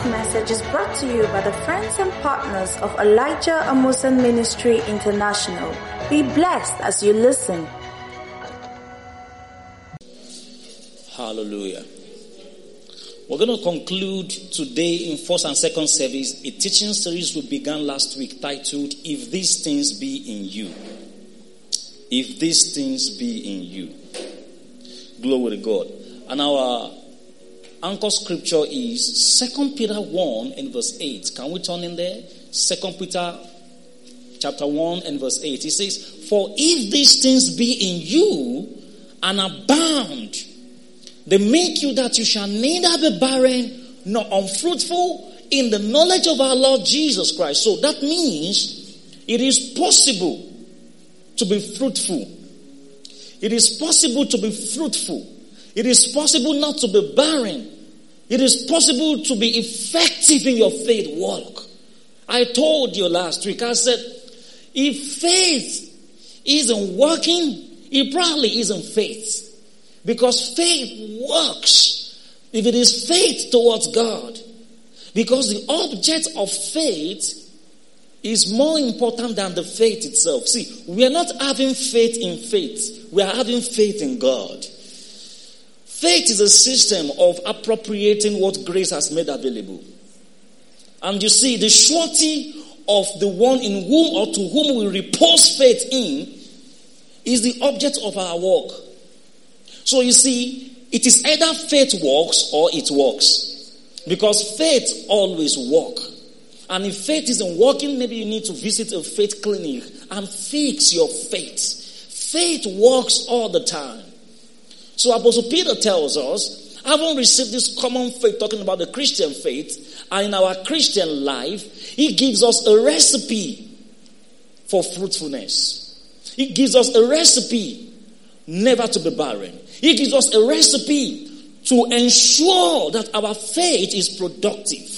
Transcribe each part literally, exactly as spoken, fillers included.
message is brought to you by the friends and partners of Elijah Amusan Ministry International. Be blessed as you listen. Hallelujah. We're going to conclude today in first and second service a teaching series we began last week titled, If These Things Be in You. If These Things Be in You. Glory to God. And our anchor scripture is Second Peter one and verse eight. Can we turn in there? Second Peter chapter one and verse eight. It says, For if these things be in you and abound, they make you that you shall neither be barren nor unfruitful in the knowledge of our Lord Jesus Christ. So that means it is possible to be fruitful. It is possible to be fruitful. It is possible not to be barren. It is possible to be effective in your faith walk. I told you last week, I said, if faith isn't working, it probably isn't faith. Because faith works. If it is faith towards God. Because the object of faith is more important than the faith itself. See, we are not having faith in faith. We are having faith in God. Faith is a system of appropriating what grace has made available. And you see, the surety of the one in whom or to whom we repose faith in is the object of our work. So you see, it is either faith works or it works. Because faith always works. And if faith isn't working, maybe you need to visit a faith clinic and fix your faith. Faith works all the time. So Apostle Peter tells us, having received this common faith, talking about the Christian faith, and in our Christian life, he gives us a recipe for fruitfulness. He gives us a recipe never to be barren. He gives us a recipe to ensure that our faith is productive.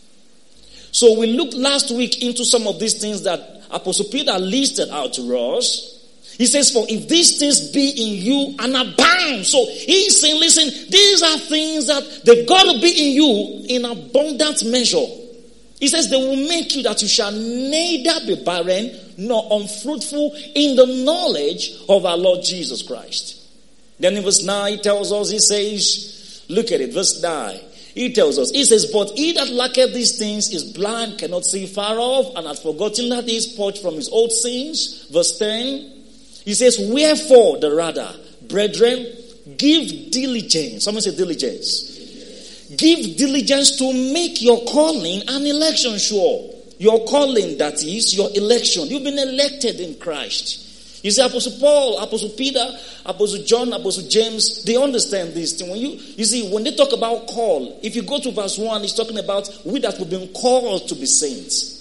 So we looked last week into some of these things that Apostle Peter listed out to us. He says, for if these things be in you and abound. So he's saying, listen, these are things that they've got to be in you in abundant measure. He says, they will make you that you shall neither be barren nor unfruitful in the knowledge of our Lord Jesus Christ. Then in verse nine, he tells us, he says, look at it, verse nine. He tells us, he says, but he that lacketh these things is blind, cannot see far off, and hath forgotten that he is purged from his old sins. Verse ten. He says, wherefore the rather, brethren, give diligence. Someone say diligence. Diligence. Give diligence to make your calling and election sure. Your calling, that is, your election. You've been elected in Christ. You see, Apostle Paul, Apostle Peter, Apostle John, Apostle James, they understand this thing. When you, you see, when they talk about call, if you go to verse one, it's talking about we that have been called to be saints.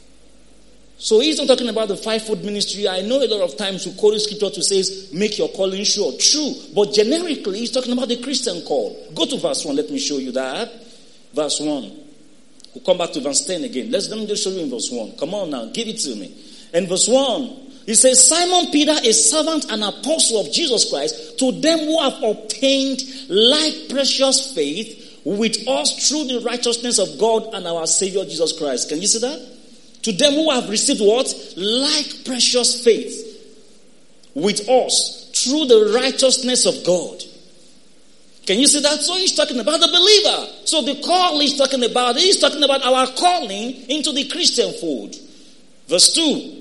So he's not talking about the fivefold ministry. I know a lot of times we quote scripture to say, make your calling sure. True. But generically, he's talking about the Christian call. Go to verse one. Let me show you that. Verse one. We'll come back to verse ten again. Let's let me just show you in verse one. Come on now. Give it to me. In verse one, he says, Simon Peter, a servant and apostle of Jesus Christ, to them who have obtained like precious faith with us through the righteousness of God and our Savior Jesus Christ. Can you see that? To them who have received what? Like precious faith with us through the righteousness of God. Can you see that? So he's talking about the believer. So the call he's talking about, he's talking about our calling into the Christian fold. Verse two.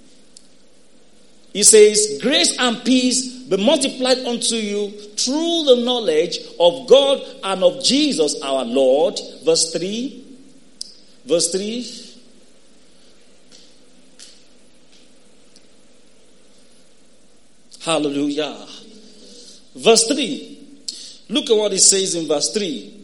He says, grace and peace be multiplied unto you through the knowledge of God and of Jesus our Lord. Verse three. Verse three. Hallelujah. Verse three. Look at what it says in verse three.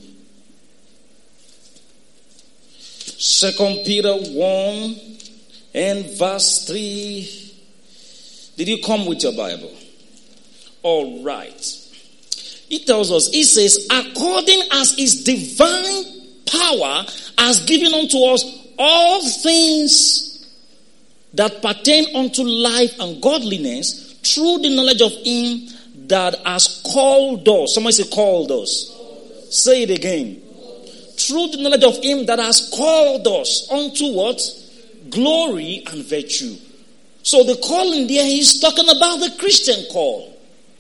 Second Peter one and verse three. Did you come with your Bible? All right. It tells us, it says, according as his divine power has given unto us all things that pertain unto life and godliness, through the knowledge of him that has called us. Somebody say called us. Say it again. through the knowledge of him that has called us unto what? Glory and virtue. So the calling there, he's talking about the Christian call.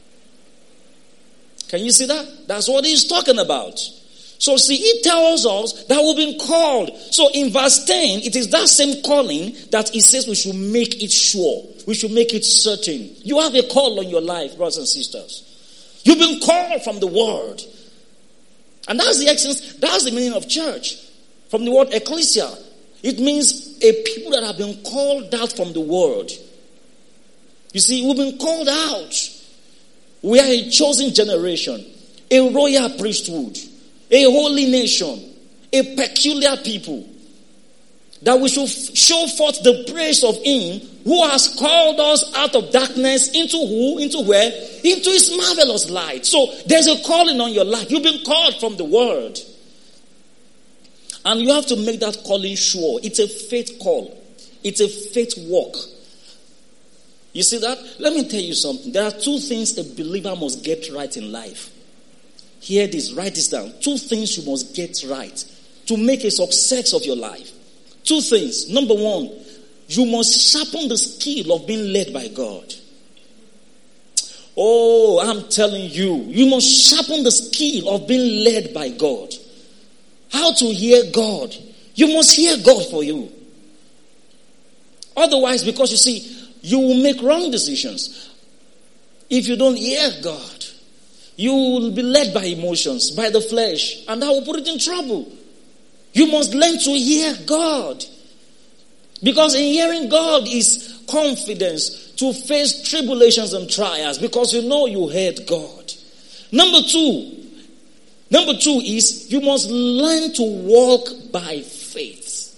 Can you see that? That's what he's talking about. So see, he tells us that we've been called. So in verse ten, it is that same calling that he says we should make it sure. We should make it certain. You have a call on your life, brothers and sisters. You've been called from the word. And that's the essence, that's the meaning of church. From the word ecclesia. It means a people that have been called out from the world. You see, we've been called out. We are a chosen generation, a royal priesthood, a holy nation, a peculiar people. That we should show forth the praise of him who has called us out of darkness into who? Into where? Into his marvelous light. So there's a calling on your life. You've been called from the word. And you have to make that calling sure. It's a faith call. It's a faith walk. You see that? Let me tell you something. There are two things a believer must get right in life. Hear this, write this down. Two things you must get right to make a success of your life. Two things. Number one, you must sharpen the skill of being led by God. Oh, I'm telling you, you must sharpen the skill of being led by God. How to hear God? You must hear God for you. Otherwise, because you see, you will make wrong decisions. If you don't hear God, you will be led by emotions, by the flesh, and that will put it in trouble. You must learn to hear God. Because in hearing God is confidence to face tribulations and trials, because you know you heard God. Number two, number two is you must learn to walk by faith.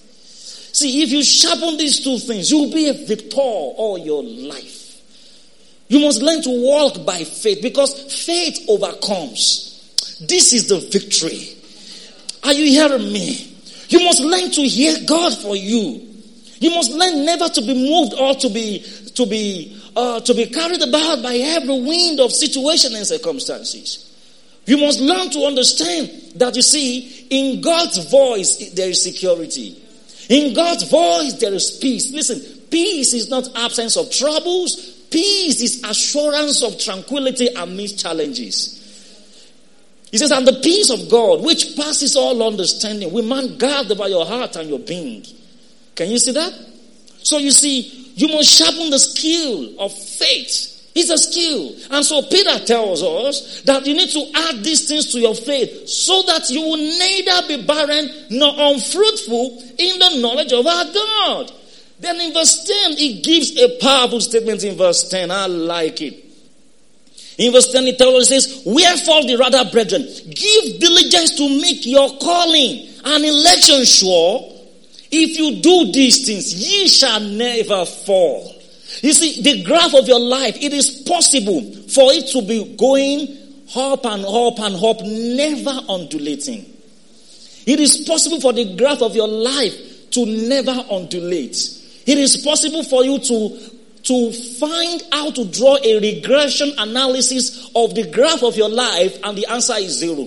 See, if you sharpen these two things, you'll be a victor all your life. You must learn to walk by faith, because faith overcomes. This is the victory. Are you hearing me? You must learn to hear God for you. You must learn never to be moved or to be to be uh, to be carried about by every wind of situation and circumstances. You must learn to understand that, you see, in God's voice there is security. In God's voice there is peace. Listen, peace is not absence of troubles. Peace is assurance of tranquility amidst challenges. He says, and the peace of God, which passes all understanding, will man guard about your heart and your being. Can you see that? So you see, you must sharpen the skill of faith. It's a skill. And so Peter tells us that you need to add these things to your faith so that you will neither be barren nor unfruitful in the knowledge of our God. Then in verse ten, he gives a powerful statement in verse ten. I like it. In verse ten, he tells us, he says, wherefore the rather, brethren, give diligence to make your calling and election sure. If you do these things, ye shall never fall. You see, the graph of your life, it is possible for it to be going up and up and up, never undulating. It is possible for the graph of your life to never undulate. It is possible for you to, to find how to draw a regression analysis of the graph of your life, and the answer is zero.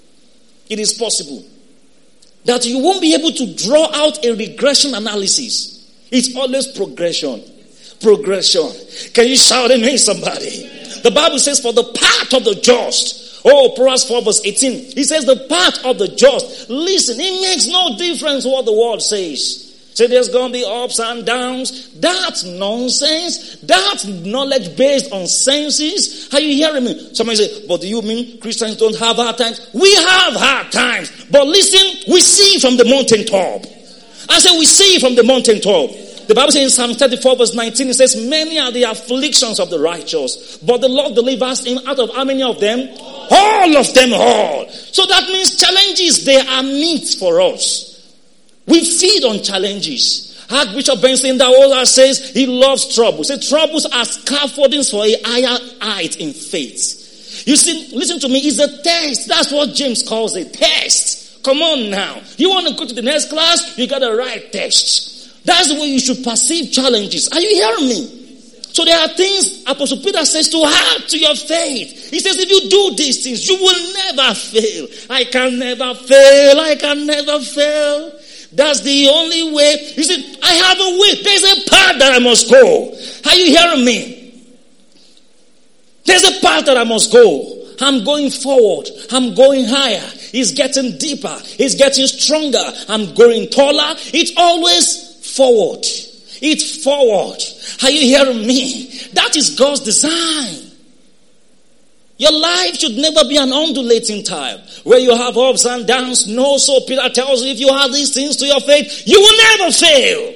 It is possible that you won't be able to draw out a regression analysis. It's always progression. Progression. Can you shout amen, somebody? The Bible says, for the path of the just. Oh, Proverbs four verse eighteen. He says the path of the just. Listen, it makes no difference what the world says. Say there's going to be ups and downs. That's nonsense. That's knowledge based on senses. Are you hearing me? Somebody say, but do you mean Christians don't have hard times? We have hard times. But listen, we see from the mountaintop. I say we see from the mountaintop. The Bible says in Psalm thirty-four verse nineteen, it says, many are the afflictions of the righteous, but the Lord delivers him out of how many of them? All of them all. So that means challenges, they are meat for us. We feed on challenges. Archbishop Benson Dawola says he loves troubles. He says troubles are scaffoldings for a higher height in faith. You see, listen to me, it's a test. That's what James calls a test. Come on now. You want to go to the next class? You got to write test. That's the way you should perceive challenges. Are you hearing me? So there are things Apostle Peter says to add to your faith. He says if you do these things, you will never fail. I can never fail. I can never fail. That's the only way. He said, I have a way. There's a path that I must go. Are you hearing me? There's a path that I must go. I'm going forward. I'm going higher. It's getting deeper. It's getting stronger. I'm going taller. It's always forward. It's forward. Are you hearing me? That is God's design. Your life should never be an undulating type where you have ups and downs. No, so Peter tells you if you have these things to your faith, you will never fail.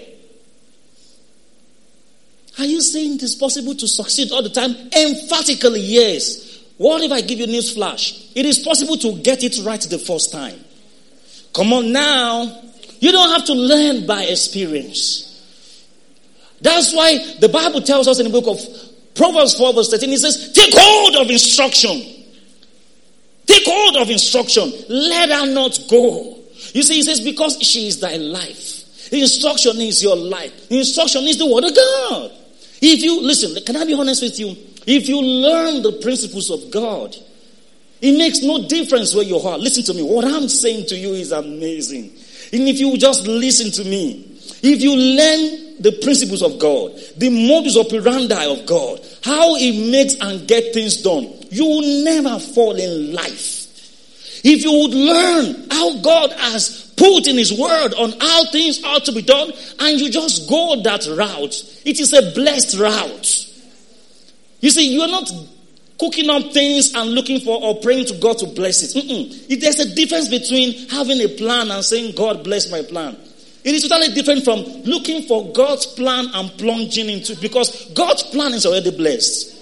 Are you saying it is possible to succeed all the time? Emphatically, yes. What if I give you news flash? It is possible to get it right the first time. Come on now. You don't have to learn by experience. That's why the Bible tells us in the book of Proverbs four verse thirteen, it says, take hold of instruction. Take hold of instruction. Let her not go. You see, he says, because she is thy life. Instruction is your life. Instruction is the word of God. If you, listen, can I be honest with you? If you learn the principles of God, it makes no difference where you are. Listen to me. What I'm saying to you is amazing. And if you just listen to me, if you learn the principles of God, the modus operandi of God, how He makes and get things done, you will never fall in life. If you would learn how God has put in His word on how things ought to be done, and you just go that route, it is a blessed route. You see, you are not cooking up things and looking for or praying to God to bless it. Mm-mm. There's a difference between having a plan and saying, God bless my plan. It is totally different from looking for God's plan and plunging into it, because God's plan is already blessed.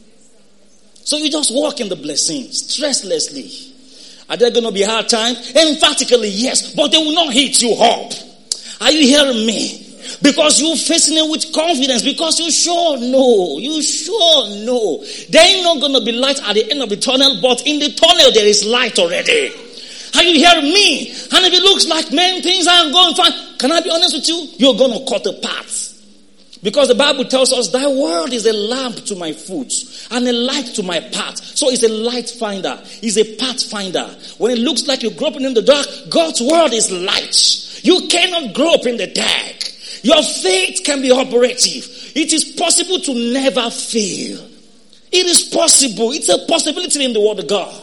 So you just walk in the blessings, stresslessly. Are there going to be hard times? Emphatically, yes, but they will not hit you up. Are you hearing me? Because you're facing it with confidence, because you sure know, you sure know. There ain't not going to be light at the end of the tunnel, but in the tunnel there is light already. Are you hearing me? And if it looks like, man, things aren't going fine, can I be honest with you? You're going to cut a path. Because the Bible tells us, thy word is a lamp to my foot and a light to my path. So it's a light finder. It's a path finder. When it looks like you're groping in the dark, God's word is light. You cannot grope in the dark. Your faith can be operative. It is possible to never fail. It is possible. It's a possibility in the word of God.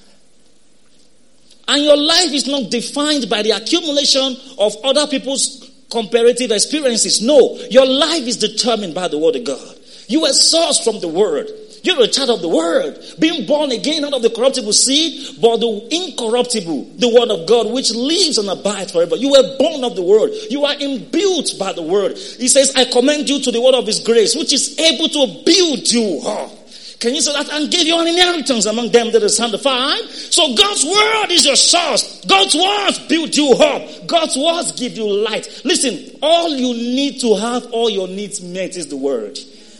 And your life is not defined by the accumulation of other people's comparative experiences. No, your life is determined by the word of God. You are sourced from the word. You're a child of the word, being born again out of the corruptible seed, but the incorruptible, the word of God, which lives and abides forever. You were born of the word. You are imbued by the word. He says, I commend you to the word of his grace, which is able to build you up. Can you say that? And give you an inheritance among them that are sanctified. So God's word is your source. God's words build you up. God's words give you light. Listen, all you need to have all your needs met is the word.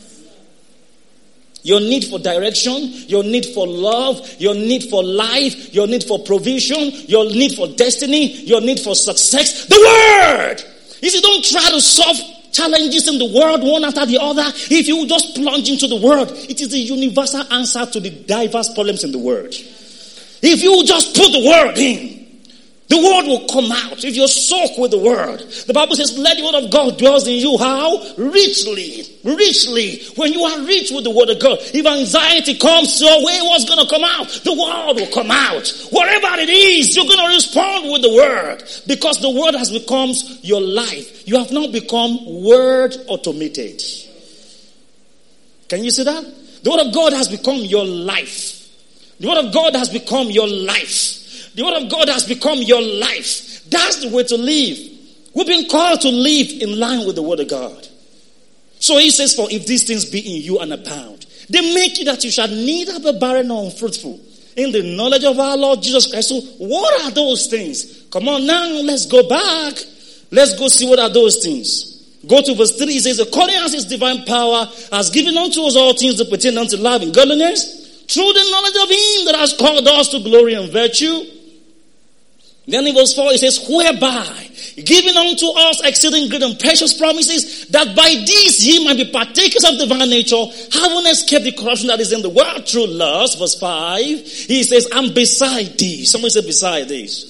Your need for direction, your need for love, your need for life, your need for provision, your need for destiny, your need for success. The word! You see, don't try to solve challenges in the world one after the other. If you just plunge into the word, it is the universal answer to the diverse problems in the world. If you just put the word in, the word will come out. If you're soaked with the word, the Bible says, let the word of God dwells in you. How? Richly. Richly. When you are rich with the word of God, if anxiety comes your way, what's going to come out? The word will come out. Whatever it is, you're going to respond with the word. Because the word has become your life. You have now become word automated. Can you see that? The word of God has become your life. The word of God has become your life. The word of God has become your life. That's the way to live. We've been called to live in line with the word of God. So he says, for if these things be in you and abound, they make you that you shall neither be barren nor unfruitful in the knowledge of our Lord Jesus Christ. So what are those things? Come on now, let's go back. Let's go see what are those things. Go to verse three. It says, according as his divine power has given unto us all things that pertain unto life and godliness, through the knowledge of him that has called us to glory and virtue. Then in verse four, it says, whereby giving unto us exceeding great and precious promises, that by these ye might be partakers of divine nature, having escaped the corruption that is in the world through lust. Verse five, he says, and beside these, somebody say beside these.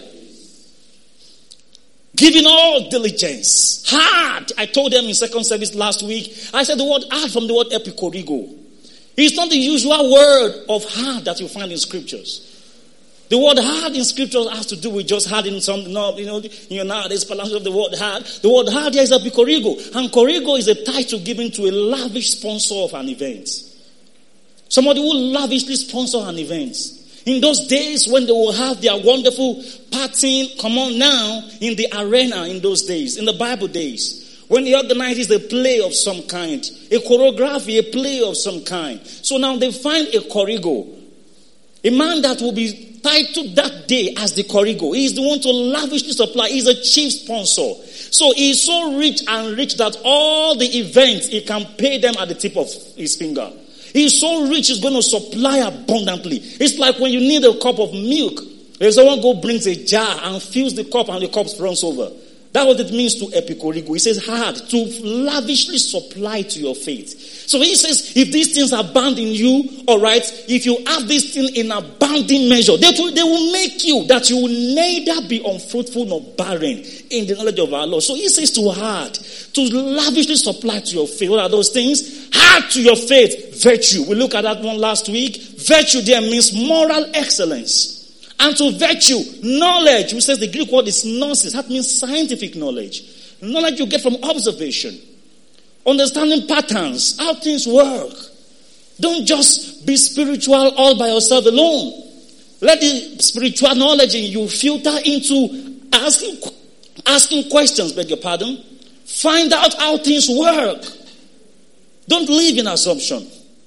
Giving all diligence. Hard. I told them in second service last week, I said the word hard from the word epikorigo. It's not the usual word of hard that you find in scriptures. The word hard in scriptures has to do with just harding something up, you know, you know, nowadays pronunciation of the word hard. The word hard here is epikorigo. And korigo is a title given to a lavish sponsor of an event. Somebody who lavishly sponsor an event. In those days when they will have their wonderful partying, come on now, in the arena in those days, in the Bible days, when he organizes a play of some kind, a choreography, a play of some kind. So now they find a korigo, a man that will be titled that day as the korigo. He is the one to lavishly supply. He is a chief sponsor. So he is so rich and rich that all the events, he can pay them at the tip of his finger. He is so rich, he's going to supply abundantly. It's like when you need a cup of milk, there's someone go brings a jar and fills the cup and the cup runs over. That's what it means to epikorigo. He says hard, to lavishly supply to your faith. So he says, if these things abound in you, all right, if you have this thing in abounding measure, they will, they will make you that you will neither be unfruitful nor barren in the knowledge of our Lord. So he says to hard, to lavishly supply to your faith. What are those things? Hard to your faith, virtue. We looked at that one last week. Virtue there means moral excellence. And to virtue, knowledge, which says the Greek word is gnosis. That means scientific knowledge. Knowledge you get from observation. Understanding patterns, how things work. Don't just be spiritual all by yourself alone. Let the spiritual knowledge in you filter into asking, asking questions, beg your pardon. Find out how things work. Don't live in assumption.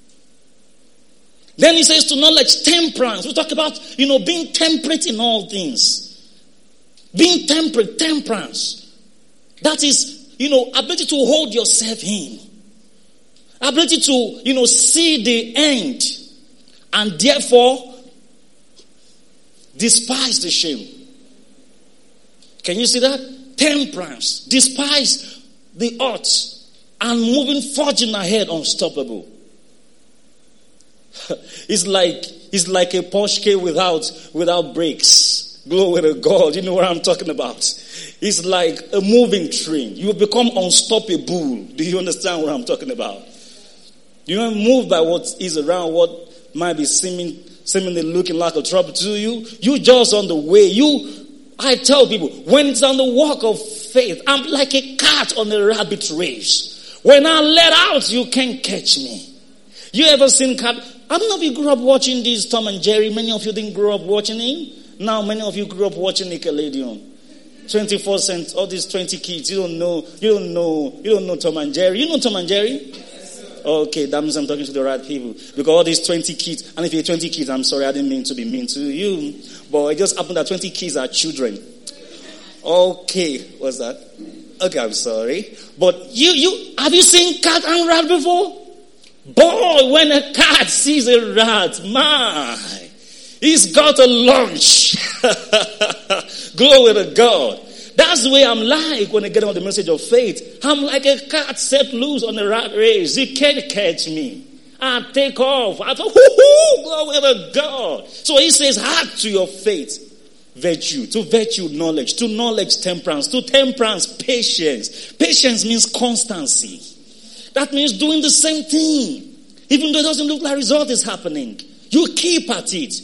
Then he says to knowledge, temperance. We talk about, you know, being temperate in all things. Being temperate, temperance. That is, you know, ability to hold yourself in. Ability to, you know, see the end. And therefore, despise the shame. Can you see that? Temperance. Despise the odds. And moving, forging ahead, unstoppable. It's like it's like a Porsche without without brakes. Glory to God. You know what I'm talking about. It's like a moving train. You become unstoppable. Do you understand what I'm talking about? You don't move by what is around, what might be seeming seemingly looking like a trouble to you. You just on the way. You I tell people, when it's on the walk of faith, I'm like a cat on a rabbit race. When I let out, you can't catch me. You ever seen cat? How many of you grew up watching this Tom and Jerry? Many of you didn't grow up watching him. Now many of you grew up watching Nickelodeon. twenty-four cents, all these twenty kids. You don't know, you don't know, you don't know Tom and Jerry. You know Tom and Jerry? Yes, okay, that means I'm talking to the right people. Because all these twenty kids, and if you're twenty kids, I'm sorry, I didn't mean to be mean to you. But it just happened that twenty kids are children. Okay, what's that? Okay, I'm sorry. But you, you, have you seen cat and rat before? Boy, when a cat sees a rat, my, he's got a lunch. Glory to God. That's the way I'm like when I get on the message of faith. I'm like a cat set loose on a rat race. You can't catch me. I take off. I thought, hoo-hoo, glory to God. So he says, hard to your faith, virtue. To virtue, knowledge. To knowledge, temperance. To temperance, patience. Patience means constancy. That means doing the same thing. Even though it doesn't look like result is happening. You keep at it.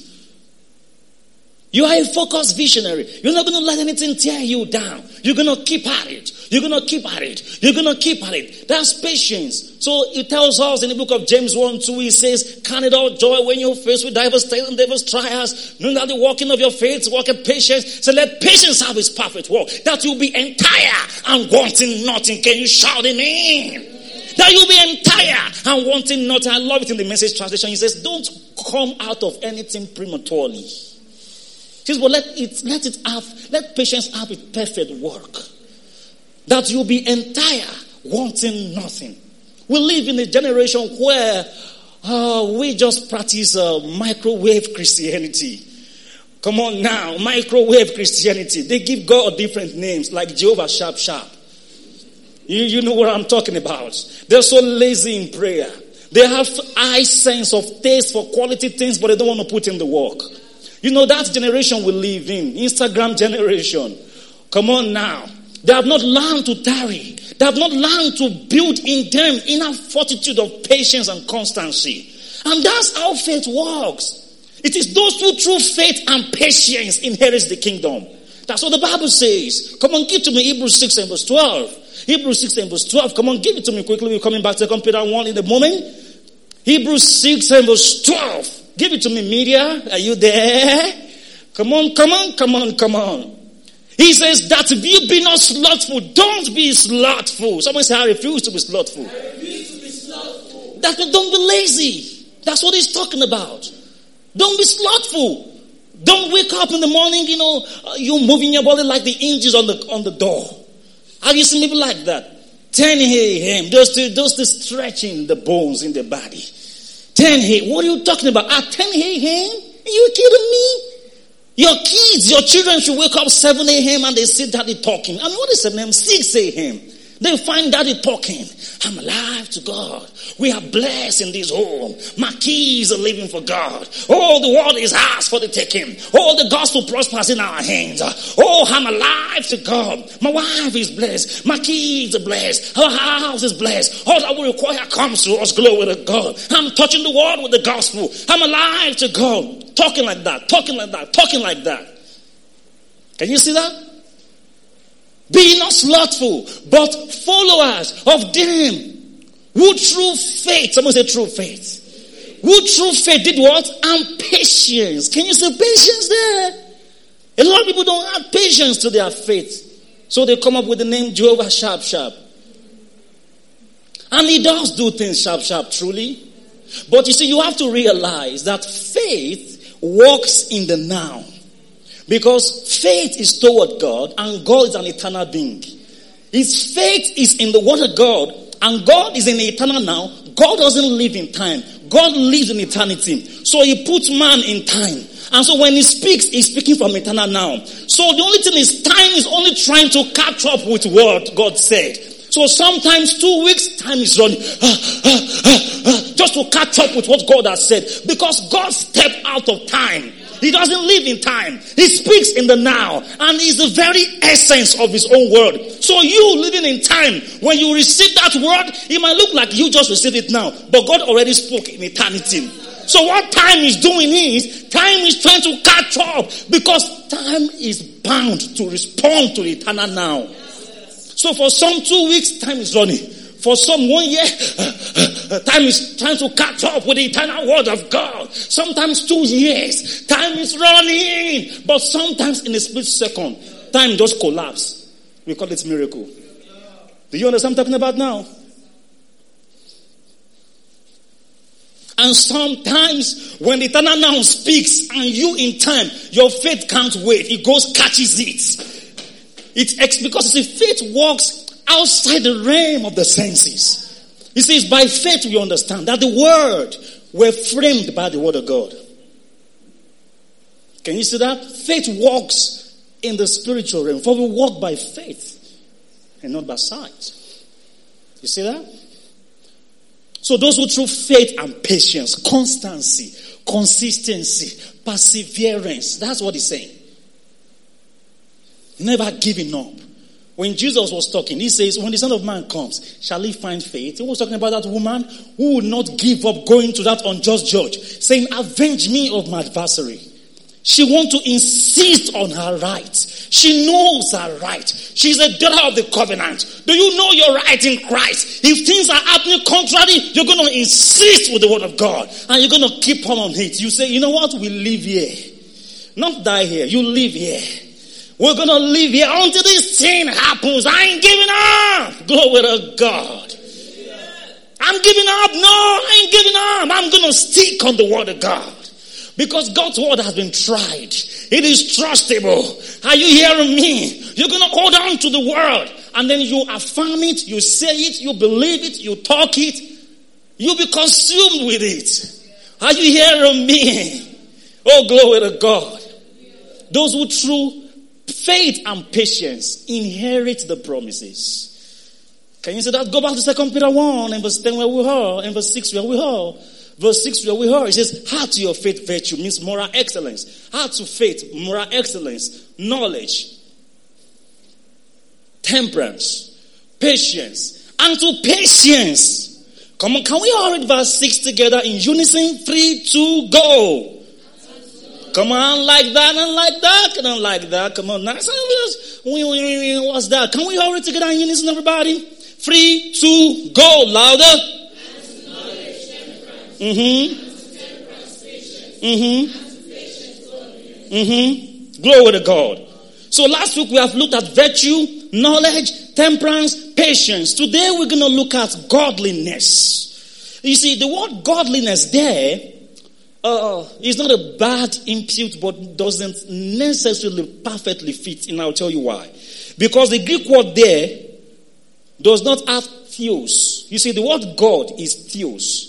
You are a focused visionary. You're not going to let anything tear you down. You're going to keep at it. You're going to keep at it. You're going to keep at it. That's patience. So it tells us in the book of James one two, he says, count it all joy when you're faced with diverse trials and diverse trials, knowing that the walking of your faith, walking patience. So let patience have its perfect work, that you'll be entire and wanting nothing. Can you shout amen? That you'll be entire and wanting nothing. I love it in the Message translation. He says, don't come out of anything prematurely. He says, well, let it, let it have, let patience have its perfect work. That you'll be entire, wanting nothing. We live in a generation where uh, we just practice uh, microwave Christianity. Come on now, microwave Christianity. They give God different names like Jehovah Sharp Sharp. You, you know what I'm talking about. They're so lazy in prayer. They have eye sense of taste for quality things, but they don't want to put in the work. You know, that generation we live in, Instagram generation. Come on now. They have not learned to tarry. They have not learned to build in them enough fortitude of patience and constancy. And that's how faith works. It is those who through faith and patience inherit the kingdom. That's what the Bible says. Come on, give to me Hebrews six and verse twelve. Hebrews six and verse twelve. Come on, give it to me quickly. We're coming back to Second Peter one in a moment. Hebrews six and verse twelve. Give it to me, media. Are you there? Come on, come on, come on, come on. He says that if you be not slothful, don't be slothful. Someone say, I refuse to be slothful. I refuse to be slothful. That don't be lazy. That's what he's talking about. Don't be slothful. Don't wake up in the morning, you know, uh, you moving your body like the hinges on the on the door. Have you seen people like that? ten a.m. Just to, just to stretching the bones in the body. ten a.m. What are you talking about? At ten a.m.? Are you kidding me? Your kids, your children should wake up seven a.m. and they see daddy talking. I mean, what is seven a.m.? six a.m. They find daddy talking. I'm alive to God. We are blessed in this home. My kids are living for God. Oh, the world is ours for the taking. Oh, the gospel prospers in our hands. Oh, I'm alive to God. My wife is blessed. My kids are blessed. Our house is blessed. All that we require comes to us. Glory to God. I'm touching the world with the gospel. I'm alive to God. Talking like that. Talking like that. Talking like that. Can you see that? Be not slothful, but followers of them who through faith, someone say true faith, who through faith did what? And patience. Can you say patience there? A lot of people don't have patience to their faith. So they come up with the name Jehovah Sharp Sharp. And he does do things sharp sharp, truly. But you see, you have to realize that faith works in the now. Because faith is toward God and God is an eternal being. His faith is in the word of God and God is in the eternal now. God doesn't live in time. God lives in eternity. So he puts man in time. And so when he speaks, he's speaking from eternal now. So the only thing is time is only trying to catch up with what God said. So sometimes two weeks, time is running. Ah, ah, ah, ah, just to catch up with what God has said. Because God stepped out of time. He doesn't live in time. He speaks in the now. And he's the very essence of his own word. So you living in time, when you receive that word, it might look like you just received it now. But God already spoke in eternity. So what time is doing is, time is trying to catch up. Because time is bound to respond to the eternal now. So for some two weeks, time is running. For some one year, time is trying to catch up with the eternal word of God. Sometimes two years, time is running. But sometimes in a split second, time just collapses. We call it miracle. Do you understand what I'm talking about now? And sometimes when the eternal now speaks and you in time, your faith can't wait. It goes, catches it. It's because you see, faith walks outside the realm of the senses. He says, by faith we understand that the word were framed by the word of God. Can you see that? Faith walks in the spiritual realm. For we walk by faith and not by sight. You see that? So those who through faith and patience, constancy, consistency, perseverance, that's what he's saying. Never giving up. When Jesus was talking, he says, when the Son of Man comes, shall he find faith? He was talking about that woman who would not give up going to that unjust judge, saying, avenge me of my adversary. She wants to insist on her right. She knows her right. She's a daughter of the covenant. Do you know your right in Christ? If things are happening contrary, you're going to insist with the word of God. And you're going to keep on it. You say, you know what? We live here. Not die here. You live here. We're going to live here until this thing happens. I ain't giving up. Glory to God. I'm giving up. No, I ain't giving up. I'm going to stick on the word of God. Because God's word has been tried. It is trustable. Are you hearing me? You're going to hold on to the word. And then you affirm it. You say it. You believe it. You talk it. You'll be consumed with it. Are you hearing me? Oh, glory to God. Those who through faith and patience inherit the promises. Can you see that? Go back to Second Peter one and verse ten where we are, and verse six where we are. Verse six where we are, it says, add to your faith virtue, means moral excellence. Add to faith moral excellence, knowledge, temperance, patience, and to patience. Come on, can we all read verse six together in unison? Three, two, go. Come on, like that and like that, and like that. Come on, now. What's that? Can we all read together in unison, everybody? Three, two, go. Louder. Mm-hmm. Mm-hmm. Mm-hmm. Glory to God. So last week we have looked at virtue, knowledge, temperance, patience. Today we're going to look at godliness. You see, the word godliness there uh, is not a bad impute, but doesn't necessarily perfectly fit. And I'll tell you why. Because the Greek word there does not have theos. You see, the word God is theos.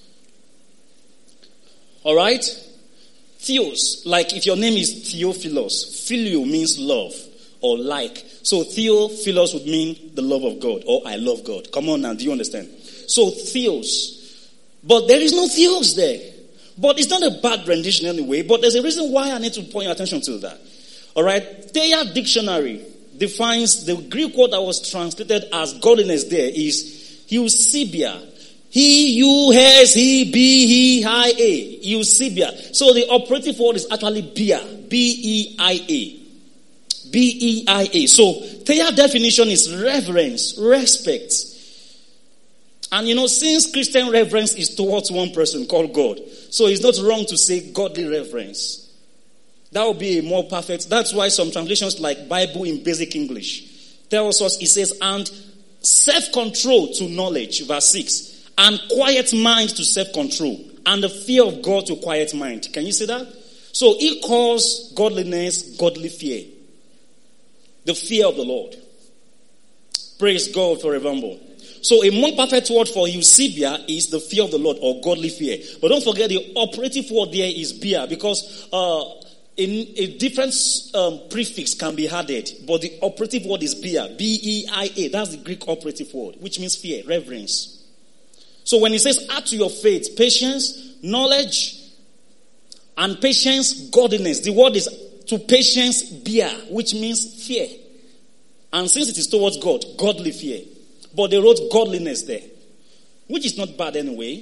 Alright? Theos. Like if your name is Theophilus. Phileo means love or like. So Theophilus would mean the love of God or I love God. Come on now, do you understand? So Theos. But there is no Theos there. But it's not a bad rendition anyway. But there's a reason why I need to point your attention to that. Alright? Thea Dictionary defines the Greek word that was translated as godliness there is Eusebia. He, you, has, he, be, he, I, a. Eusebia. So the operative word is actually bia. B E I A. B E I A. So their definition is reverence, respect. And you know, since Christian reverence is towards one person called God, so it's not wrong to say godly reverence. That would be a more perfect. That's why some translations like Bible in basic English tells us, it says, and self-control to knowledge, verse six. And quiet mind to self-control. And the fear of God to quiet mind. Can you see that? So he calls godliness godly fear. The fear of the Lord. Praise God for forevermore. So a more perfect word for Eusebia is the fear of the Lord or godly fear. But don't forget the operative word there is bia. Because uh, in, a different um, prefix can be added. But the operative word is bia. B E I A. That's the Greek operative word. Which means fear, reverence. So when it says add to your faith, patience, knowledge, and patience, godliness. The word is to patience, bia, which means fear. And since it is towards God, godly fear. But they wrote godliness there, which is not bad anyway.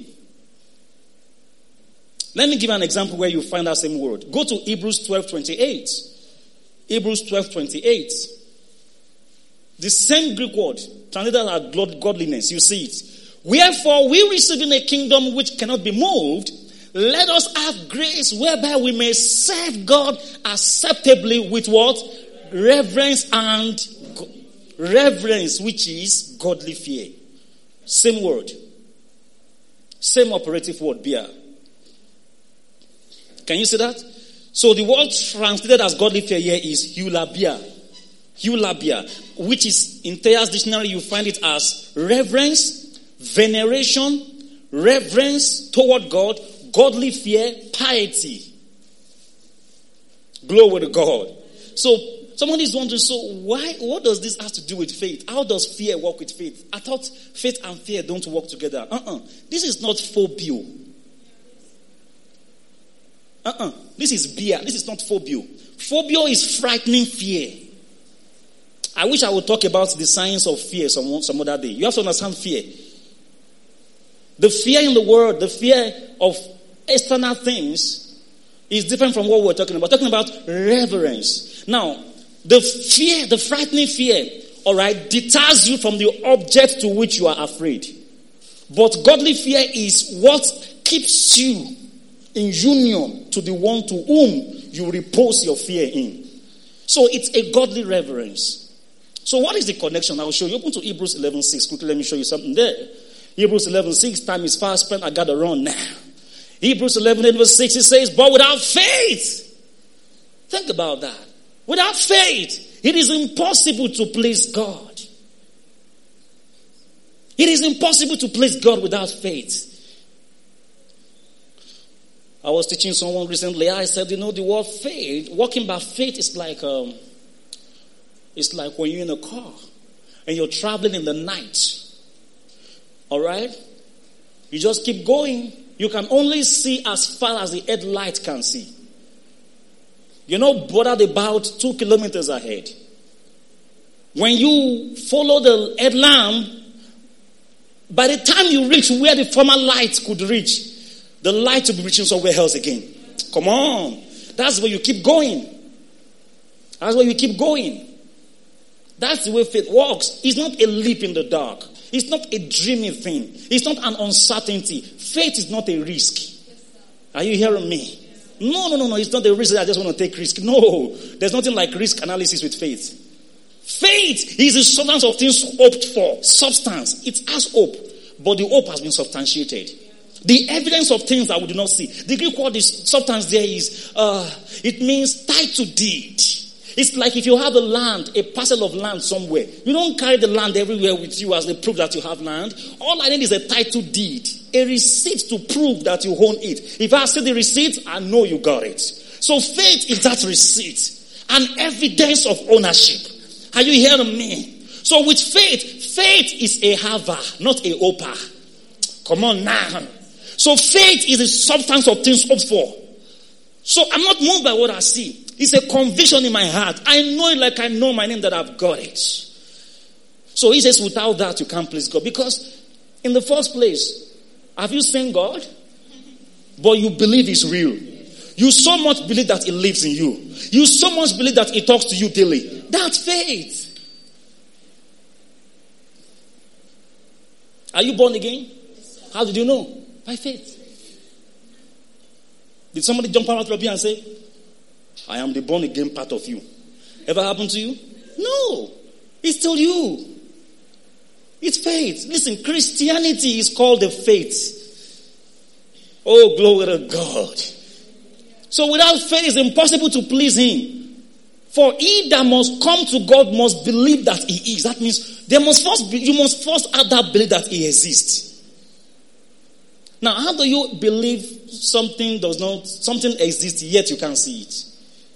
Let me give an example where you find that same word. Go to Hebrews twelve twenty-eight. Hebrews twelve twenty-eight. The same Greek word, translated as godliness. You see it. Wherefore, we receiving a kingdom which cannot be moved, let us have grace whereby we may serve God acceptably with what? Reverence and go- reverence, which is godly fear. Same word. Same operative word, bia. Can you see that? So the word translated as godly fear here is eulabia. Eulabia, which is in Thea's dictionary, you find it as reverence, veneration, reverence toward God, godly fear, piety. Glory to God. So somebody is wondering, so why, what does this have to do with faith? How does fear work with faith? I thought faith and fear don't work together. Uh-uh. This is not phobia. Uh-uh. This is bia. This is not phobia. Phobia is frightening fear. I wish I would talk about the science of fear some, some other day. You have to understand fear. The fear in the world, the fear of external things is different from what we're talking about. We're talking about reverence. Now, the fear, the frightening fear, all right, deters you from the object to which you are afraid. But godly fear is what keeps you in union to the one to whom you repose your fear in. So it's a godly reverence. So what is the connection? I will show you. Open to Hebrews eleven six. Quickly, let me show you something there. Hebrews eleven six, time is fast spent, I gotta run now. Hebrews eleven verse six, it says, but without faith, think about that. Without faith, it is impossible to please God. It is impossible to please God without faith. I was teaching someone recently. I said, you know, the word faith, walking by faith is like, um, it's like when you're in a car and you're traveling in the night. All right? You just keep going. You can only see as far as the headlight can see. You're not bothered about two kilometers ahead. When you follow the headlamp, by the time you reach where the former light could reach, the light will be reaching somewhere else again. Come on. That's where you keep going. That's where you keep going. That's the way faith works. It's not a leap in the dark. It's not a dreamy thing. It's not an uncertainty. Faith is not a risk. Are you hearing me? No, no, no, no. It's not a risk that I just want to take risk. No. There's nothing like risk analysis with faith. Faith is the substance of things hoped for. Substance. It has hope. But the hope has been substantiated. The evidence of things that we do not see. The Greek word is substance there is, uh, it means tied to deed. It's like if you have a land, a parcel of land somewhere. You don't carry the land everywhere with you as the proof that you have land. All I need is a title deed. A receipt to prove that you own it. If I see the receipt, I know you got it. So faith is that receipt. An evidence of ownership. Are you hearing me? So with faith, faith is a haver, not a hopper. Come on now. So faith is the substance of things hoped for. So I'm not moved by what I see. It's a conviction in my heart. I know it like I know my name that I've got it. So he says without that you can't please God. Because in the first place, have you seen God? But you believe He's real. You so much believe that He lives in you. You so much believe that He talks to you daily. That's faith. Are you born again? How did you know? By faith. Did somebody jump out of you and say, I am the born again part of you? Ever happened to you? No. It's still you. It's faith. Listen, Christianity is called the faith. Oh, glory to God. So without faith, it's impossible to please Him. For he that must come to God must believe that He is. That means there must first be, you must first have that belief that He exists. Now, how do you believe something does not, something exists yet you can't see it?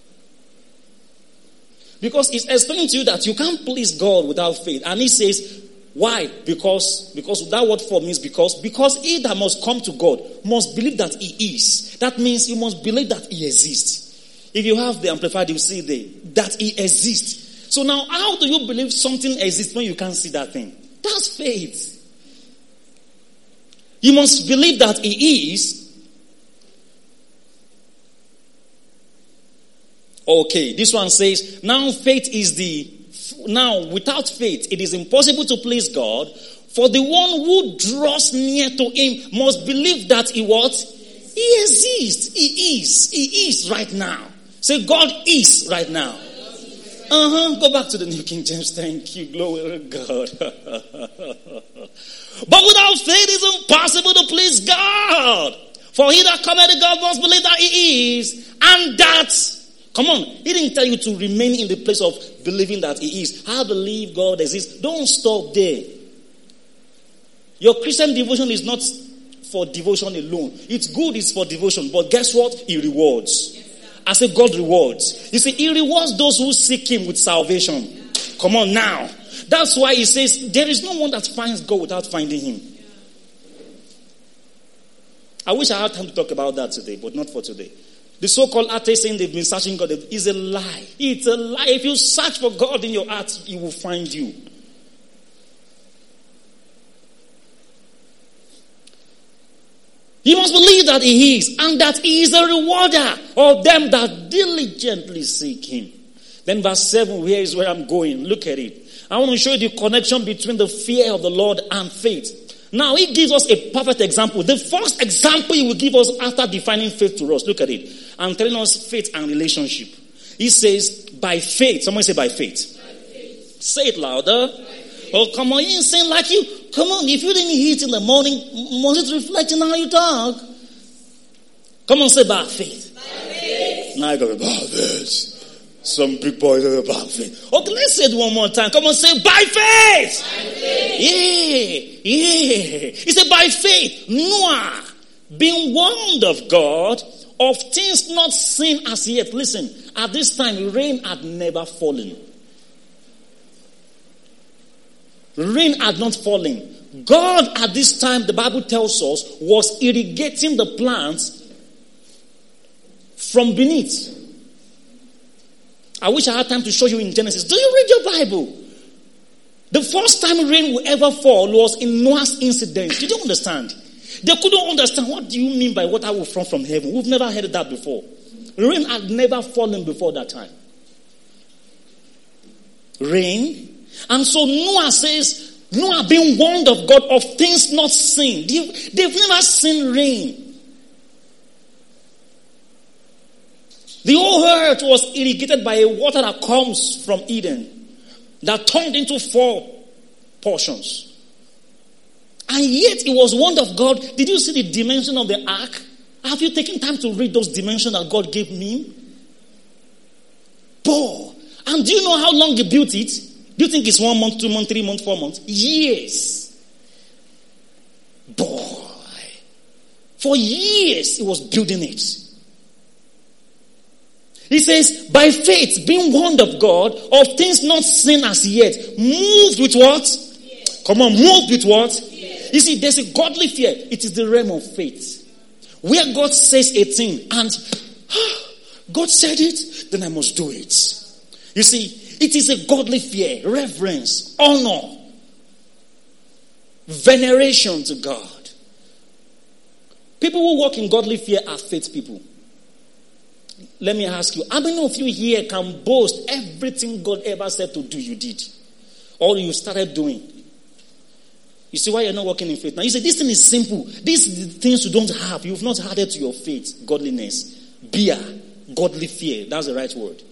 Because it's explaining to you that you can't please God without faith. And He says, why? Because, because that word for means because, because he that must come to God must believe that He is. That means you must believe that He exists. If you have the Amplified, you see there, that He exists. So now, how do you believe something exists when you can't see that thing? That's faith. You must believe that He is. Okay, this one says, now faith is the, now without faith, it is impossible to please God, for the one who draws near to Him must believe that He what? He exists. He is. He is right now. Say, God is right now. Uh-huh. Go back to the New King James. Thank you. Glory to God. But without faith, it's impossible to please God. For he that cometh to God must believe that He is. And that, come on, He didn't tell you to remain in the place of believing that He is. I believe God exists. Don't stop there. Your Christian devotion is not for devotion alone. It's good, it's for devotion. But guess what? He rewards. I say God rewards. You see, He rewards those who seek Him with salvation. Come on now. That's why He says, there is no one that finds God without finding Him. I wish I had time to talk about that today, but not for today. The so-called atheists saying they've been searching God is a lie. It's a lie. If you search for God in your heart, He will find you. You must believe that He is, and that He is a rewarder of them that diligently seek Him. Then verse seven, here is where I'm going. Look at it. I want to show you the connection between the fear of the Lord and faith. Now, He gives us a perfect example. The first example He will give us after defining faith to us. Look at it. I'm telling us faith and relationship. He says, by faith. Someone say by faith. By faith. Say it louder. Oh, come on, you ain't saying like you. Come on, if you didn't eat in the morning, must it reflect in how you talk? Come on, say by faith. By faith. Now I go, by faith. Some big boys are by faith. Okay, let's say it one more time. Come on, say by faith. By faith. Yeah, yeah. He said by faith, Noah, being warned of God, of things not seen as yet. Listen, at this time, rain had never fallen. Rain had not fallen. God at this time, the Bible tells us, was irrigating the plants from beneath. I wish I had time to show you in Genesis. Do you read your Bible? The first time rain will ever fall was in Noah's incident. You don't understand. They couldn't understand, what do you mean by water will fall from heaven? We've never heard that before. Rain had never fallen before that time. Rain. And so Noah says, Noah being warned of God of things not seen. They've, they've never seen rain. The whole earth was irrigated by a water that comes from Eden, that turned into four portions. And yet it was warned of God. Did you see the dimension of the ark? Have you taken time to read those dimensions that God gave me? Boy. And do you know how long he built it? Do you think it's one month, two months, three months, four months? Years. Boy. For years he was building it. He says, by faith, being warned of God, of things not seen as yet, moved with what? Yes. Come on, moved with what? Yes. You see, there's a godly fear. It is the realm of faith. Where God says a thing, and ah, God said it, then I must do it. You see, it is a godly fear, reverence, honor, veneration to God. People who walk in godly fear are faith people. Let me ask you, how many of you here can boast everything God ever said to do, you did? Or you started doing? You see why you're not walking in faith? Now you say, this thing is simple. These are the things you don't have. You've not added to your faith, godliness, beer, godly fear. That's the right word.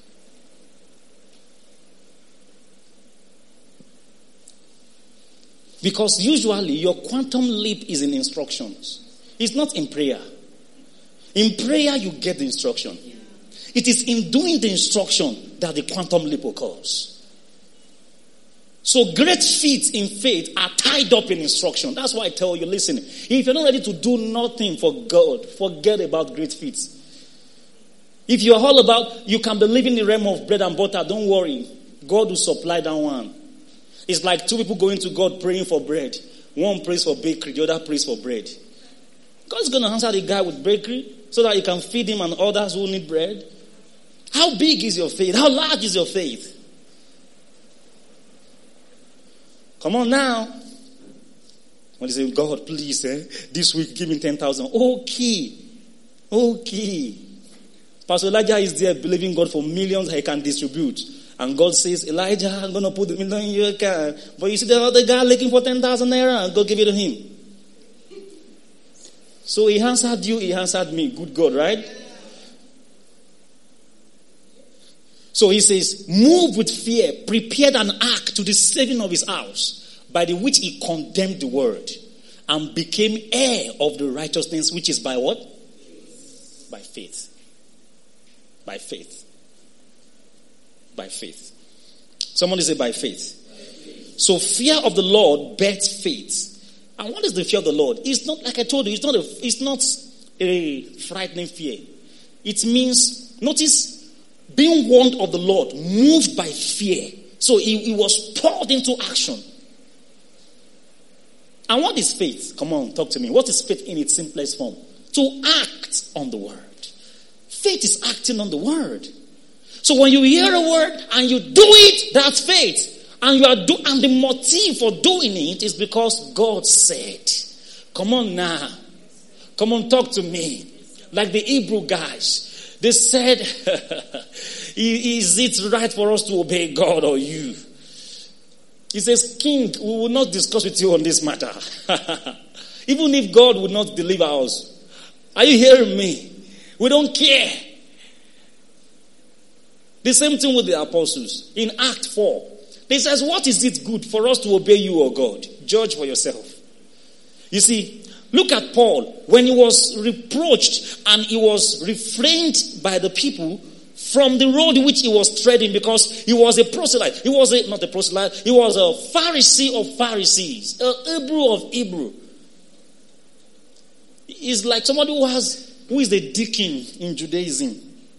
Because usually your quantum leap is in instructions. It's not in prayer. In prayer, you get the instruction. It is in doing the instruction that the quantum leap occurs. So great feats in faith are tied up in instruction. That's why I tell you, listen, if you're not ready to do nothing for God, forget about great feats. If you're all about, you can believe in the realm of bread and butter, don't worry. God will supply that one. It's like two people going to God praying for bread. One prays for bakery, the other prays for bread. God's going to answer the guy with bakery so that you can feed him and others who need bread. How big is your faith? How large is your faith? Come on now. When you say, God, please, eh, this week give me ten thousand. Okay. Okay. Pastor Elijah is there believing God for millions he can distribute. And God says, Elijah, I'm going to put the million in your account. But you see the other guy looking for ten thousand naira. Go give it to him. So he answered you, he answered me. Good God, right? So he says, move with fear, prepared an ark to the saving of his house, by the which he condemned the world, and became heir of the righteousness, which is by what? By faith. By faith. By faith. Somebody say by faith. By faith. So fear of the Lord births faith. And what is the fear of the Lord? It's not, like I told you, it's not a, it's not a frightening fear. It means, notice, being warned of the Lord, moved by fear. So he, he was poured into action. And what is faith? Come on, talk to me. What is faith in its simplest form? To act on the word. Faith is acting on the word. So when you hear a word and you do it, that's faith. And you are do, and the motive for doing it is because God said. Come on now. Come on, talk to me. Like the Hebrew guys. They said, is it right for us to obey God or you? He says, King, we will not discuss with you on this matter. Even if God would not deliver us. Are you hearing me? We don't care. The same thing with the apostles. In Act four. He says, what is it good for us to obey you, O God? Judge for yourself. You see, look at Paul. When he was reproached and he was refrained by the people from the road which he was treading because he was a proselyte. He was a, not a proselyte, he was a Pharisee of Pharisees, a Hebrew of Hebrew. He's like somebody who has who is the deacon in Judaism.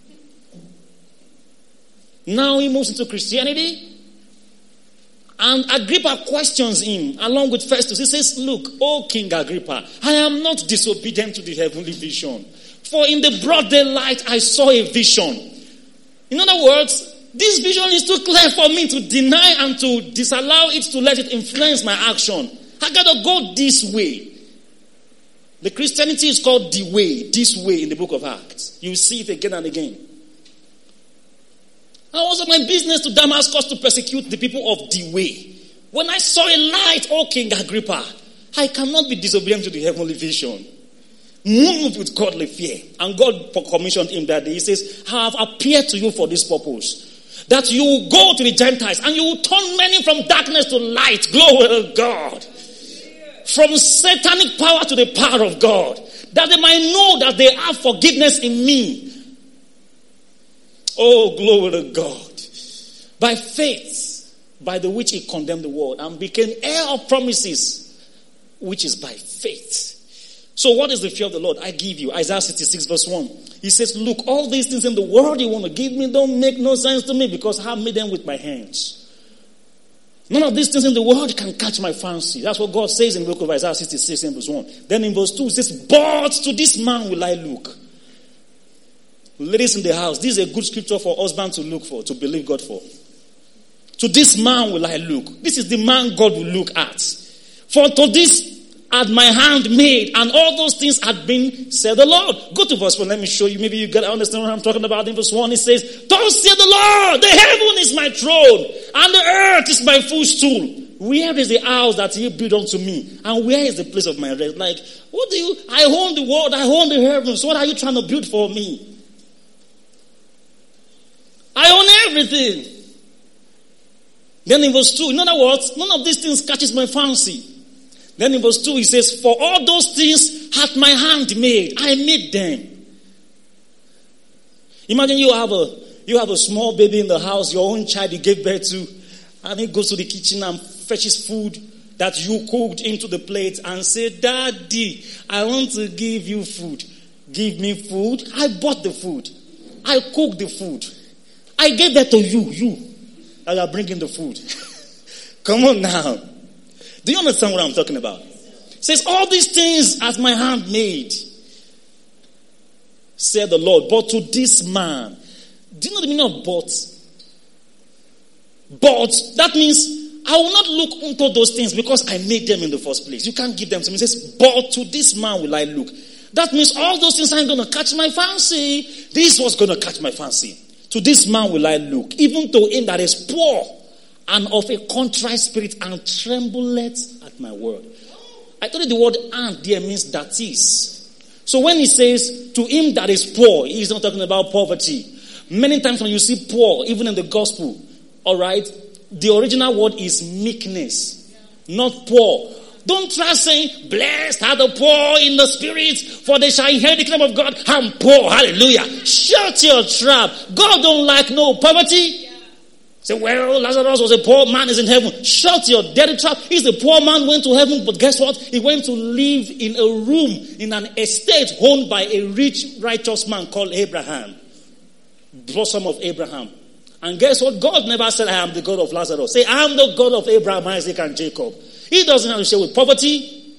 Now he moves into Christianity. And Agrippa questions him along with Festus. He says, look, O King Agrippa, I am not disobedient to the heavenly vision. For in the broad daylight I saw a vision. In other words, this vision is too clear for me to deny and to disallow it to let it influence my action. I gotta go this way. The Christianity is called the way, this way in the book of Acts. You see it again and again. I was on my business to Damascus to persecute the people of the way. When I saw a light, O King Agrippa, I cannot be disobedient to the heavenly vision. Moved with godly fear. And God commissioned him that day. He says, I have appeared to you for this purpose. That you will go to the Gentiles and you will turn many from darkness to light. Glory to God. From satanic power to the power of God. That they might know that they have forgiveness in me. Oh, glory to God. By faith, by the which he condemned the world and became heir of promises, which is by faith. So what is the fear of the Lord? I give you. Isaiah sixty-six verse one. He says, look, all these things in the world you want to give me don't make no sense to me because I have made them with my hands. None of these things in the world can catch my fancy. That's what God says in the book of Isaiah sixty-six in verse one. Then in verse two, it says, but to this man will I look. Ladies in the house, this is a good scripture for husbands to look for, to believe God for. To this man will I look. This is the man God will look at. For to this had my hand made, and all those things had been, said the Lord. Go to verse one, let me show you. Maybe you get understand what I'm talking about. In verse one, it says, thus said the Lord, the heaven is my throne, and the earth is my footstool. Where is the house that you built unto me? And where is the place of my rest? Like, what do you, I own the world, I own the heavens. What are you trying to build for me? I own everything. Then in verse two, in other words, none of these things catches my fancy. Then in verse two, he says, for all those things hath my hand made. I made them. Imagine you have a you have a small baby in the house, your own child you gave birth to, and he goes to the kitchen and fetches food that you cooked into the plate and say, Daddy, I want to give you food. Give me food. I bought the food. I cooked the food. I gave that to you, you, that are bringing the food. Come on now. Do you understand what I'm talking about? It says, all these things has my hand made, said the Lord. But to this man, do you know the meaning of but? But, that means, I will not look into those things because I made them in the first place. You can't give them to me. It says, but to this man will I look. That means all those things aren't going to catch my fancy. This was going to catch my fancy. To this man will I look, even to him that is poor and of a contrite spirit and trembleth at my word. I told you the word and there means that is. So when he says to him that is poor, he's not talking about poverty. Many times when you see poor, even in the gospel, all right, the original word is meekness, not poor. Don't try saying, blessed are the poor in the spirit, for they shall inherit the kingdom of God. I'm poor, hallelujah. Shut your trap. God don't like no poverty. Say, well, Lazarus was a poor man, is in heaven. Shut your dirty trap. He's a poor man, went to heaven, but guess what? He went to live in a room, in an estate owned by a rich, righteous man called Abraham. Bosom of Abraham. And guess what? God never said, I am the God of Lazarus. Say, I am the God of Abraham, Isaac, and Jacob. He doesn't associate with poverty.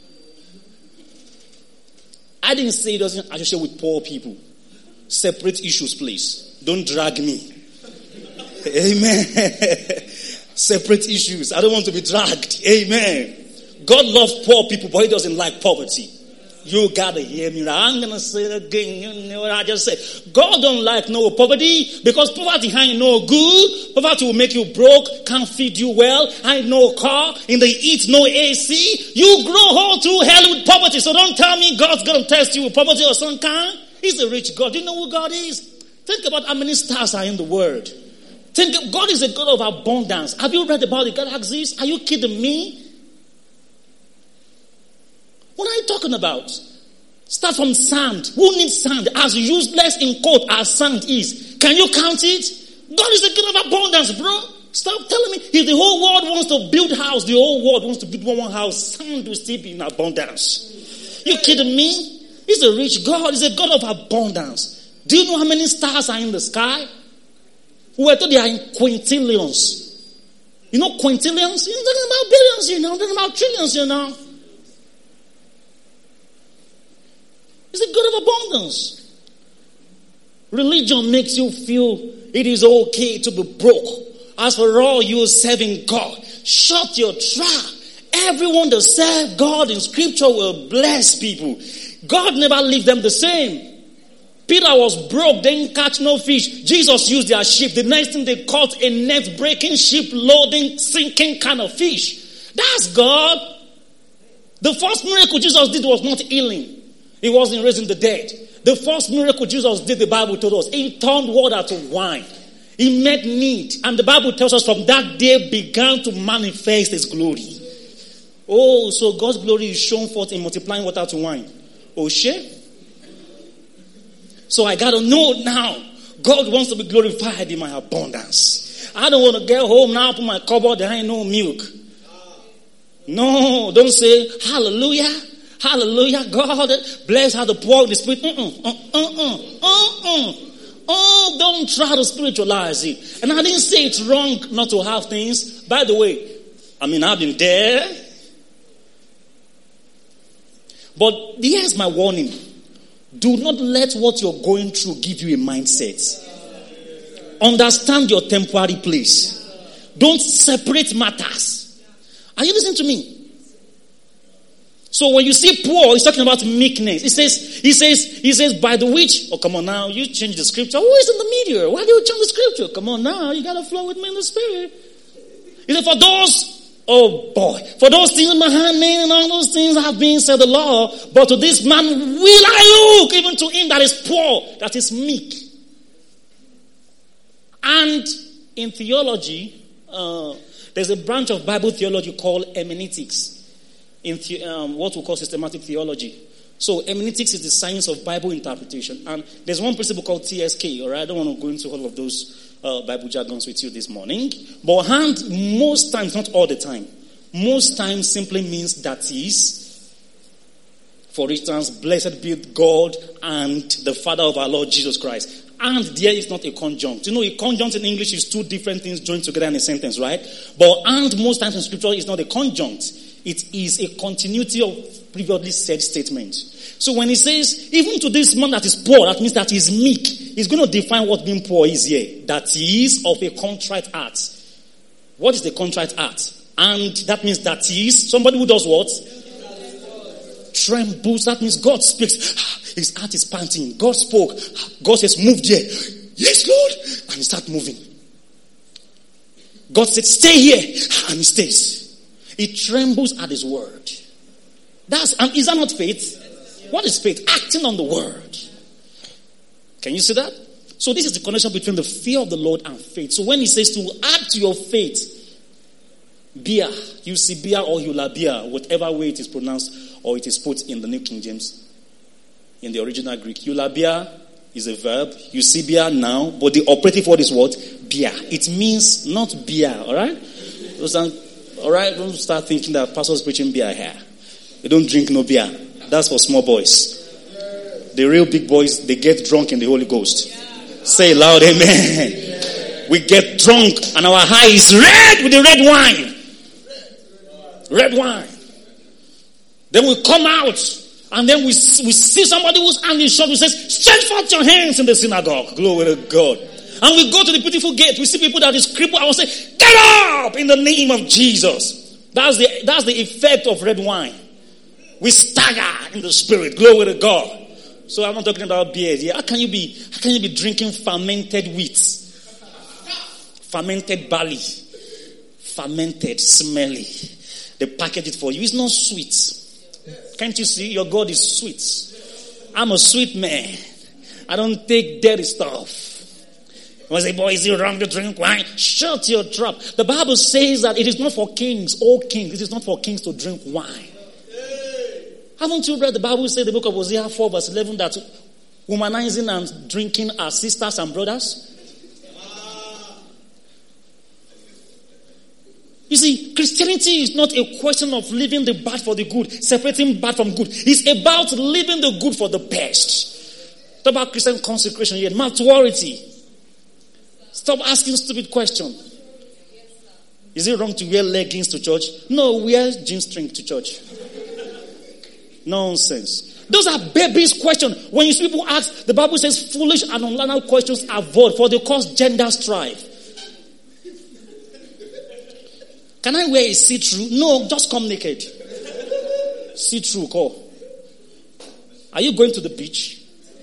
I didn't say he doesn't associate with poor people. Separate issues, please. Don't drag me. Amen. Separate issues. I don't want to be dragged. Amen. God loves poor people, but he doesn't like poverty. You gotta hear me. I'm gonna say it again. You know what I just said? God don't like no poverty, because poverty ain't no good. Poverty will make you broke, can't feed you well, ain't no car, in the heat, no A C. You grow old to hell with poverty. So don't tell me God's gonna test you with poverty or some kind. He's a rich God. Do you know who God is? Think about how many stars are in the world. Think of, God is a God of abundance. Have you read about the galaxies? Are you kidding me? What are you talking about? Start from sand. Who needs sand? As useless in quote as sand is. Can you count it? God is a God of abundance, bro. Stop telling me. If the whole world wants to build a house, the whole world wants to build one house, sand will still be in abundance. You kidding me? He's a rich God. He's a God of abundance. Do you know how many stars are in the sky? We were told they are in quintillions. You know quintillions? You're talking about billions, you know. You're talking about trillions, you know. He's a God of abundance. Religion makes you feel it is okay to be broke. As for all you serving God, shut your trap. Everyone that serve God in scripture will bless people. God never leave them the same. Peter was broke, they didn't catch no fish. Jesus used their ship. The next thing they caught a net-breaking ship loading, sinking kind of fish. That's God. The first miracle Jesus did was not healing. He wasn't raising the dead. The first miracle Jesus did, the Bible told us, he turned water to wine. He met need. And the Bible tells us from that day began to manifest his glory. Oh, so God's glory is shown forth in multiplying water to wine. Oh, shit. So I got to know now, God wants to be glorified in my abundance. I don't want to get home now, put my cupboard, there ain't no milk. No, don't say, hallelujah, hallelujah, God, bless how the poor in the spirit. Uh-uh, uh-uh, uh-uh. Oh, don't try to spiritualize it. And I didn't say it's wrong not to have things. By the way, I mean, I've been there. But here's my warning. Do not let what you're going through give you a mindset. Understand your temporary place. Don't separate matters. Are you listening to me? So when you see poor, he's talking about meekness. He says, he says, he says, by the which, oh come on now, you change the scripture. Who is in the media? Why do you change the scripture? Come on now, you gotta flow with me in the spirit. He said, for those, oh boy, for those things behind me and all those things have been said the law, but to this man will I look, even to him that is poor, that is meek. And in theology, uh, there's a branch of Bible theology called hermeneutics. In the, um, what we call systematic theology. So hermeneutics is the science of Bible interpretation. And there's one principle called T S K, all right? I don't want to go into all of those uh, Bible jargons with you this morning. But hand, most times, not all the time, most times simply means that is. For instance, blessed be God and the Father of our Lord Jesus Christ. And there is not a conjunct. You know, a conjunct in English is two different things joined together in a sentence, right? But and most times in scripture is not a conjunct. It is a continuity of previously said statement. So when he says, even to this man that is poor, that means that he is meek. He's going to define what being poor is here. That he is of a contrite heart. What is the contrite heart? And that means that he is somebody who does what? Trembles. That means God speaks. His heart is panting. God spoke. God says, move there. Yes, Lord. And he starts moving. God said, stay here. And he stays. He trembles at his word. That's, and is that not faith? What is faith? Acting on the word. Can you see that? So this is the connection between the fear of the Lord and faith. So when he says to add to your faith, bia, you see bia or eulabia, whatever way it is pronounced or it is put in the New King James, in the original Greek. Eulabia is a verb. Eusebia now, but the operative word is what? Bia. It means not beer, alright? Alright, don't start thinking that pastor's preaching beer here. They don't drink no beer. That's for small boys. The real big boys, they get drunk in the Holy Ghost. Say loud, amen. We get drunk and our eye is red with the red wine. Red wine. Then we come out and then we, we see somebody whose hand is short. We say, stretch forth your hands in the synagogue. Glory to God. And we go to the beautiful gate. We see people that is crippled. I will say, get up in the name of Jesus. That's the, that's the effect of red wine. We stagger in the spirit. Glory to God. So I'm not talking about beer here. How can you be, how can you be drinking fermented wheat? Fermented barley. Fermented, smelly. They package it for you. It's not sweet. Can't you see? Your God is sweet. I'm a sweet man. I don't take dirty stuff. I say, boy, is it wrong to drink wine? Shut your trap. The Bible says that it is not for kings, all kings. It is not for kings to drink wine. Haven't you read the Bible say the book of Hosea four verse eleven that womanizing and drinking are sisters and brothers? You see, Christianity is not a question of leaving the bad for the good, separating bad from good. It's about leaving the good for the best. Talk about Christian consecration yet, maturity. Stop asking stupid questions. Is it wrong to wear leggings to church? No, wear jean string to church. Nonsense. Those are babies' questions. When you see people ask, the Bible says foolish and unlearned questions avoid, for they cause gender strife. Can I wear a see-through? No, just come naked. See-through, call. Are you going to the beach?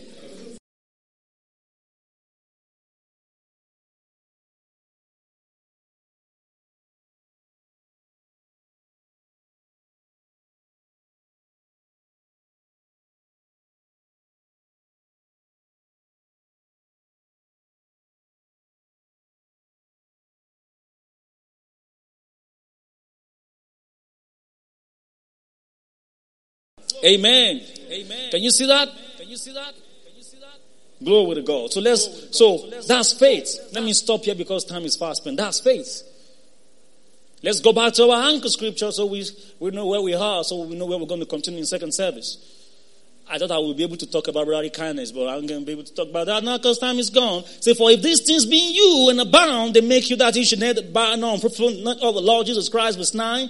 Amen. Amen. Can you see that? Can you see that? Can you see that? Glory to God. So let's, so that's faith. Let me stop here because time is fast spent. That's faith. Let's go back to our anchor scripture so we, we know where we are, so we know where we're going to continue in second service. I thought I would be able to talk about brotherly kindness, but I'm going to be able to talk about that now because time is gone. Say, for if these things be in you and abound, they make you that you should not bow on of the Lord Jesus Christ. Verse nine.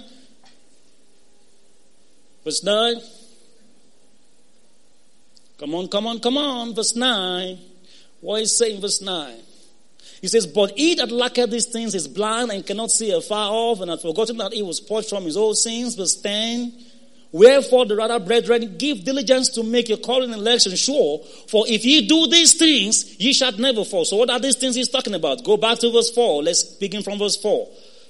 Verse nine. Come on, come on, come on. Verse nine. What is saying verse nine? He says, but he that lacketh these things is blind and cannot see afar off, and hath forgotten that he was purged from his old sins. Verse ten. Wherefore the rather, brethren, give diligence to make your calling and election sure. For if ye do these things, ye shall never fall. So what are these things he's talking about? Go back to verse four. Let's begin from verse four.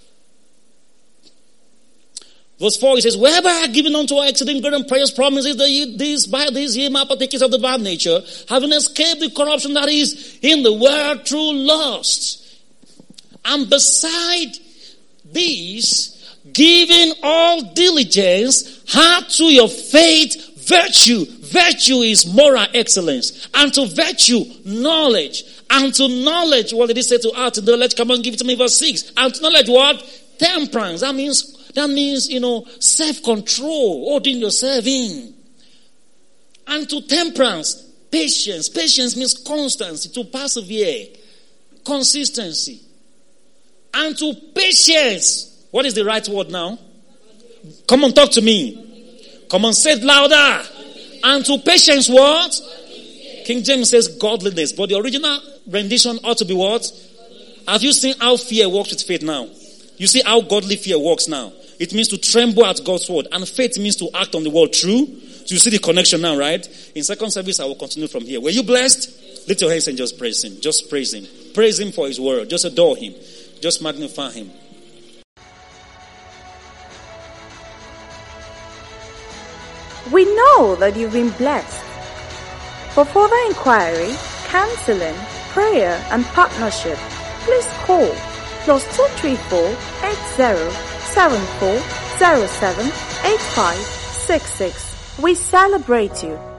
Verse four, he says, whereby I have given unto our exceeding great and precious promises, that ye, these, by these ye might partakers of the divine nature, having escaped the corruption that is in the world through lust. And beside these, giving all diligence, add to your faith virtue. Virtue is moral excellence. And to virtue, knowledge. And to knowledge, what did he say to add to knowledge? Come on, give it to me, verse six. And to knowledge what? Temperance. That means That means, you know, self-control, holding yourself in. And to temperance, patience. Patience means constancy, to persevere, consistency. And to patience, what is the right word now? Come on, talk to me. Come on, say it louder. And to patience, what? King James says godliness, but the original rendition ought to be what? Have you seen how fear works with faith now? You see how godly fear works now. It means to tremble at God's word. And faith means to act on the word true. So you see the connection now, right? In second service, I will continue from here. Were you blessed? Lift your hands and just praise him. Just praise him. Praise him for his word. Just adore him. Just magnify him. We know that you've been blessed. For further inquiry, counseling, prayer, and partnership, please call plus two three four eight zero seven four zero seven eight five six six. We celebrate you.